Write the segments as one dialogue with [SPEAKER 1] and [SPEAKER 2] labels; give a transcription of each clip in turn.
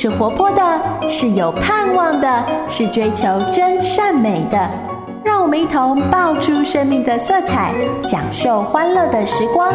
[SPEAKER 1] 是活泼的，是有盼望的，是追求真善美的。让我们一同爆出生命的色彩，享受欢乐的时光。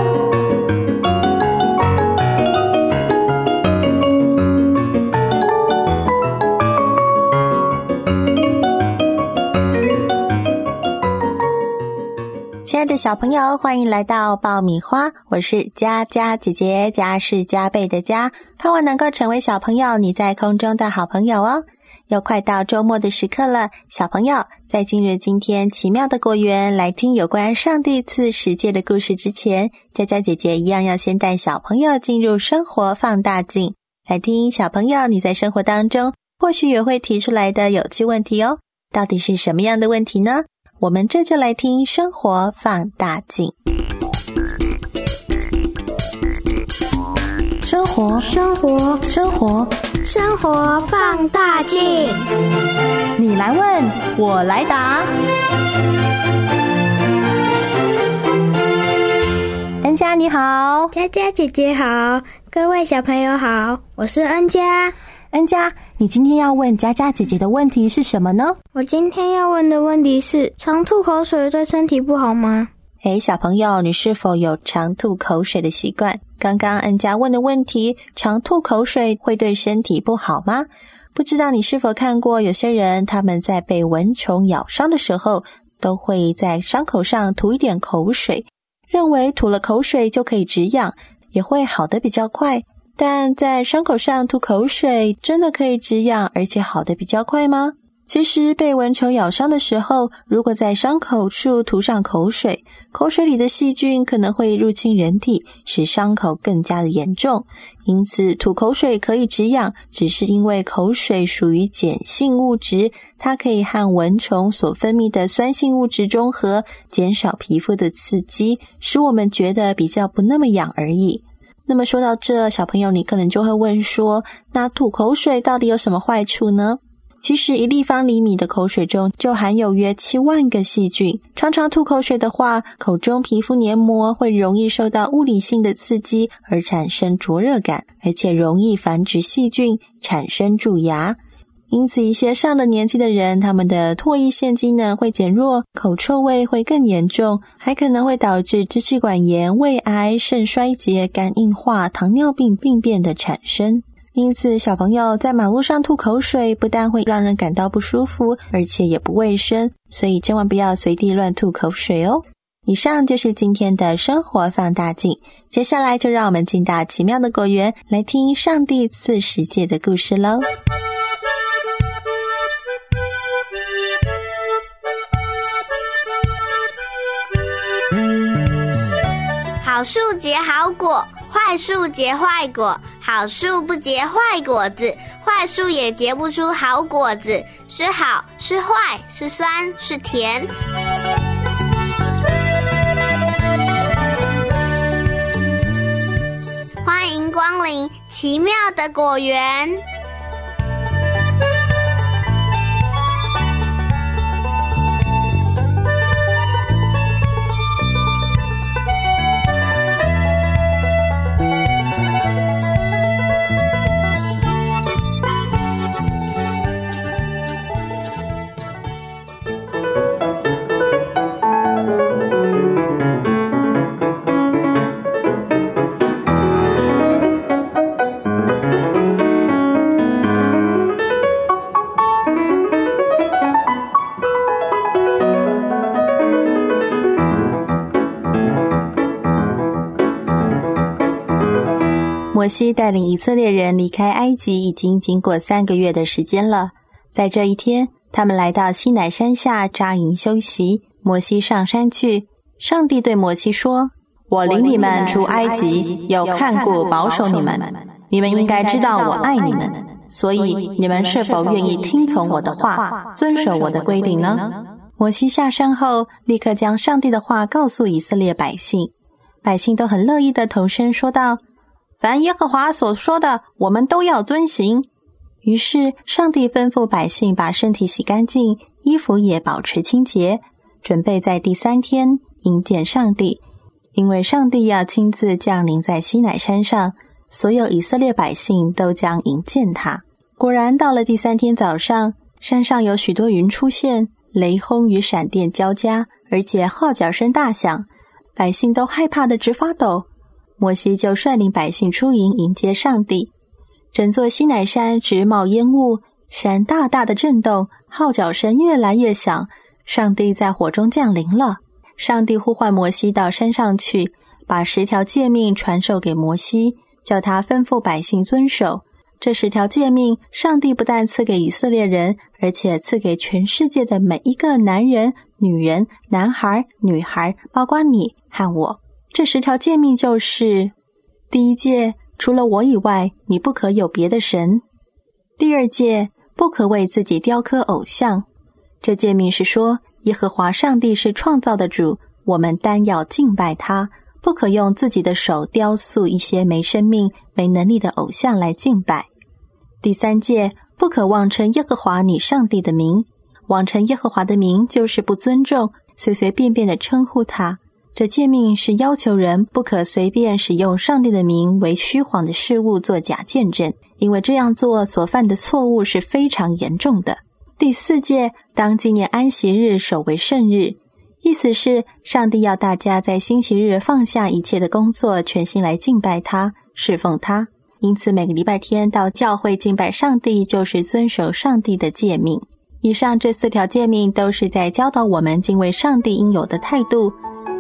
[SPEAKER 1] 亲爱的小朋友，欢迎来到爆米花，我是佳佳姐姐，佳是加倍的佳，盼望能够成为小朋友你在空中的好朋友哦。又快到周末的时刻了，小朋友，在进入今天奇妙的果园来听有关上帝赐世界的故事之前，佳佳姐姐一样要先带小朋友进入生活放大镜，来听小朋友你在生活当中或许也会提出来的有趣问题哦。到底是什么样的问题呢？我们这就来听生活放大镜。生活放大镜，你来问，我来答。恩佳你好。
[SPEAKER 2] 佳佳姐姐好，各位小朋友好，我是恩佳。
[SPEAKER 1] 恩佳，你今天要问佳佳姐姐的问题是什么呢？
[SPEAKER 2] 我今天要问的问题是，常吐口水对身体不好吗？
[SPEAKER 1] 小朋友，你是否有常吐口水的习惯？刚刚恩佳问的问题，常吐口水会对身体不好吗？不知道你是否看过有些人他们在被蚊虫咬伤的时候，都会在伤口上涂一点口水，认为涂了口水就可以止痒，也会好得比较快。但在伤口上涂口水真的可以止痒而且好得比较快吗？其实被蚊虫咬伤的时候，如果在伤口处涂上口水，口水里的细菌可能会入侵人体，使伤口更加的严重。因此吐口水可以止痒，只是因为口水属于碱性物质，它可以和蚊虫所分泌的酸性物质中和，减少皮肤的刺激，使我们觉得比较不那么痒而已。那么说到这，小朋友你可能就会问说，那吐口水到底有什么坏处呢？其实1立方厘米的口水中就含有约7万个细菌，常常吐口水的话，口中皮肤黏膜会容易受到物理性的刺激而产生灼热感，而且容易繁殖细菌，产生蛀牙。因此一些上了年纪的人，他们的唾液腺机能会减弱，口臭味会更严重，还可能会导致支气管炎、胃癌、肾衰竭、肝硬化、糖尿病病变的产生。因此小朋友在马路上吐口水不但会让人感到不舒服，而且也不卫生，所以千万不要随地乱吐口水哦。以上就是今天的生活放大镜，接下来就让我们进到奇妙的果园，来听上帝赐世界的故事咯。
[SPEAKER 3] 好树结好果，坏树结坏果，好树不结坏果子，坏树也结不出好果子，是好是坏，是酸是甜。欢迎光临奇妙的果园。
[SPEAKER 1] 摩西带领以色列人离开埃及已经经过3个月的时间了。在这一天，他们来到西乃山下扎营休息。摩西上山去，上帝对摩西说：我领你们出埃及，有看顾保守你们，你们应该知道我爱你们，所以你们是否愿意听从我的话，遵守我的规定呢？摩西下山后，立刻将上帝的话告诉以色列百姓，百姓都很乐意地同声说道：凡耶和华所说的，我们都要遵行。于是上帝吩咐百姓把身体洗干净，衣服也保持清洁，准备在第3天迎见上帝。因为上帝要亲自降临在西乃山上，所有以色列百姓都将迎见他。 果然到了第3天早上，山上有许多云出现，雷轰与闪电交加，而且号角声大响，百姓都害怕得直发抖。摩西就率领百姓出营迎接上帝。整座西乃山直冒烟雾，山大大的震动，号角声越来越响，上帝在火中降临了。上帝呼唤摩西到山上去，把10条诫命传授给摩西，叫他吩咐百姓遵守。这10条诫命，上帝不但赐给以色列人，而且赐给全世界的每一个男人、女人、男孩、女孩，包括你和我。这10条诫命就是：第1诫，除了我以外，你不可有别的神；第2诫，不可为自己雕刻偶像。这诫命是说，耶和华上帝是创造的主，我们单要敬拜他，不可用自己的手雕塑一些没生命、没能力的偶像来敬拜。第3诫，不可妄称耶和华你上帝的名。妄称耶和华的名，就是不尊重，随随便便地称呼他。这诫命是要求人不可随便使用上帝的名为虚谎的事物做假见证，因为这样做所犯的错误是非常严重的。第4诫，当纪念安息日，守为圣日。意思是上帝要大家在星期日放下一切的工作，全心来敬拜他，侍奉他。因此每个礼拜天到教会敬拜上帝，就是遵守上帝的诫命。以上这4条诫命都是在教导我们敬畏上帝应有的态度。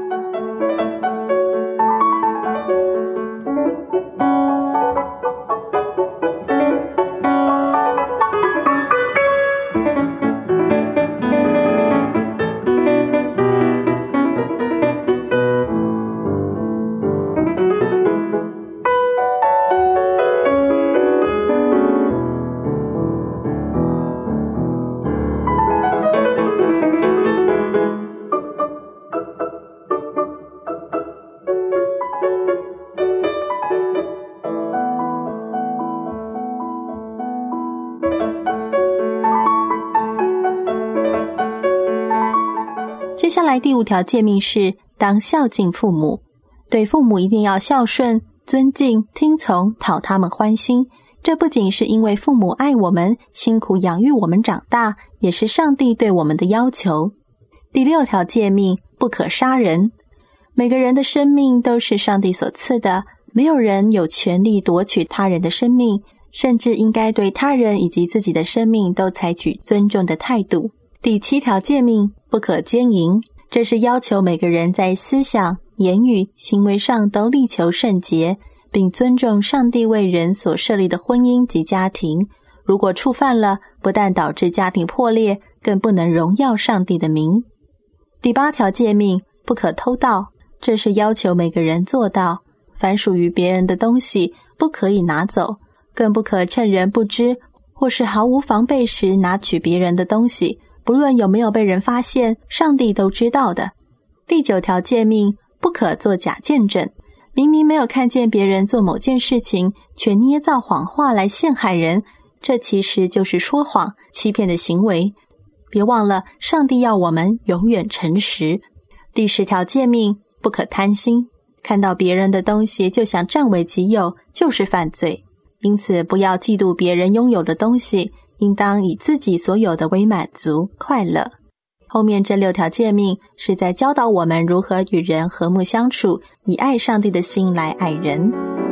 [SPEAKER 1] 接下来第5条诫命是当孝敬父母，对父母一定要孝顺、尊敬、听从，讨他们欢心。这不仅是因为父母爱我们，辛苦养育我们长大，也是上帝对我们的要求。第6条诫命，不可杀人。每个人的生命都是上帝所赐的，没有人有权利夺取他人的生命，甚至应该对他人以及自己的生命都采取尊重的态度。第7条诫命，不可奸淫。这是要求每个人在思想、言语、行为上都力求圣洁，并尊重上帝为人所设立的婚姻及家庭。如果触犯了，不但导致家庭破裂，更不能荣耀上帝的名。第8条诫命，不可偷盗。这是要求每个人做到，凡属于别人的东西不可以拿走，更不可趁人不知或是毫无防备时拿取别人的东西，不论有没有被人发现，上帝都知道的。第9条诫命，不可做假见证。明明没有看见别人做某件事情，却捏造谎话来陷害人，这其实就是说谎、欺骗的行为。别忘了，上帝要我们永远诚实。第10条诫命，不可贪心。看到别人的东西就想占为己有，就是犯罪。因此不要嫉妒别人拥有的东西，应当以自己所有的为满足、快乐。后面这6条诫命是在教导我们如何与人和睦相处，以爱上帝的心来爱人。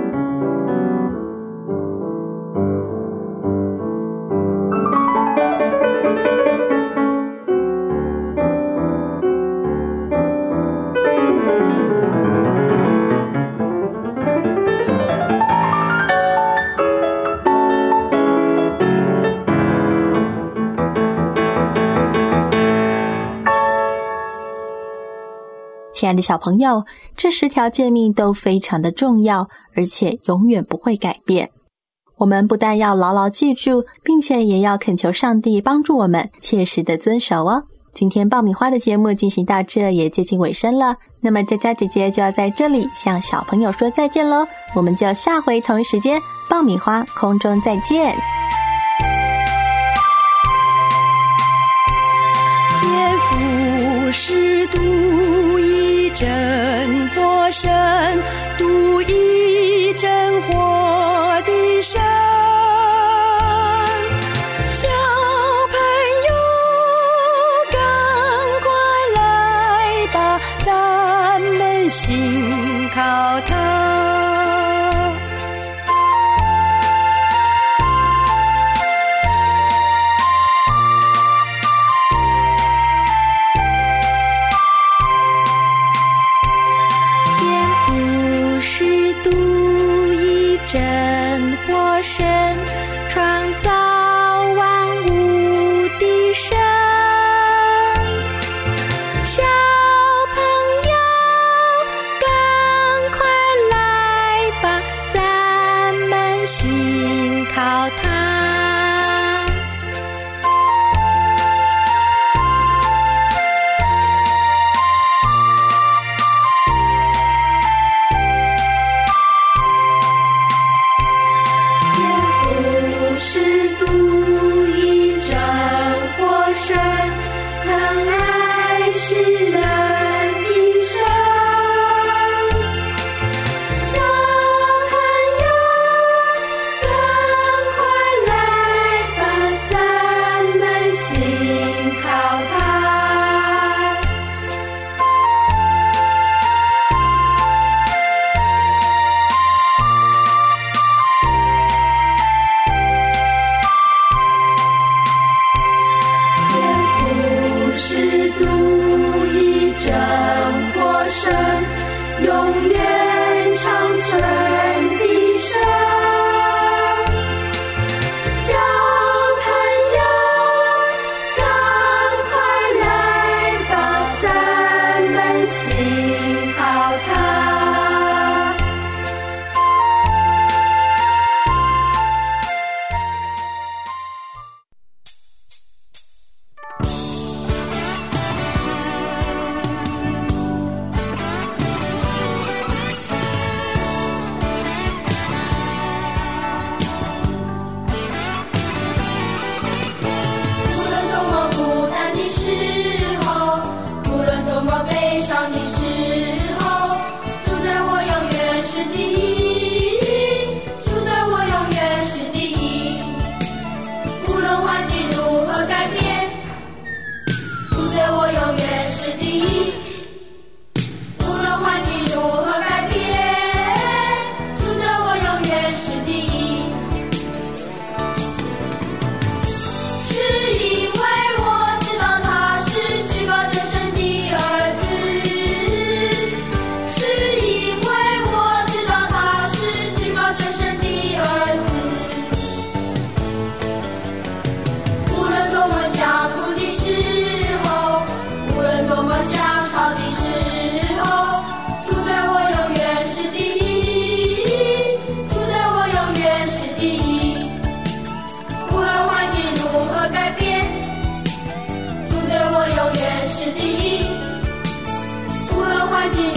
[SPEAKER 1] 亲爱的小朋友，这10条诫命都非常的重要，而且永远不会改变。我们不但要牢牢记住，并且也要恳求上帝帮助我们切实的遵守哦。今天爆米花的节目进行到这也接近尾声了，那么佳佳姐姐就要在这里向小朋友说再见咯，我们就下回同一时间爆米花空中再见。
[SPEAKER 4] 天父是独一真活神，独一真活的神， 心靠他。天父是独一真活神，创造万物的神。小朋友赶快来吧，咱们心靠他。天父是独一真活神，疼爱世人的神。小朋友赶快来吧，咱们心靠他。天父是独一真活神，永远长存的神。小朋友赶快来吧，咱们心靠他。
[SPEAKER 5] 无论多么孤单的时候，无论多么悲伤的时候，主对我永远是第一，主对我永远是第一。无论环境如何改变，主对我永远是第一。无论环境如何改变，主对我永远是第一。是因为我知道他是至高真神的儿子，是因为我知道他是至高真神的儿子。无论多么想哭的时候，无论多么想吵的时候，主对我永远是第一，主对我永远是第一。无论环境如何改变，主对我永远是第一。无论环境